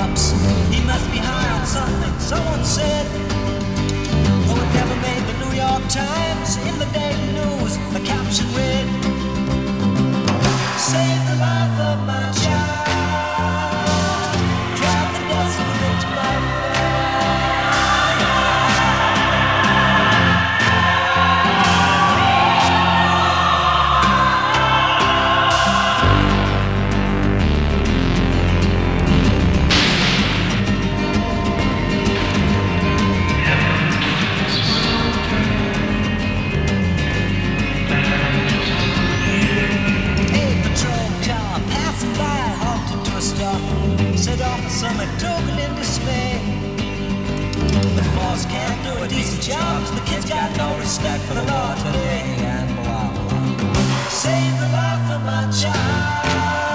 cops. He must be high on something, someone said. Though it never made the New York Times, in the daily news, the caption read, "Save the life of my child, cried the desperate mother." Said officer McDougal in dismay. The force can't do a decent job, 'cause the kid's got no respect for the law today. And blah, blah, blah. Save the life of my child.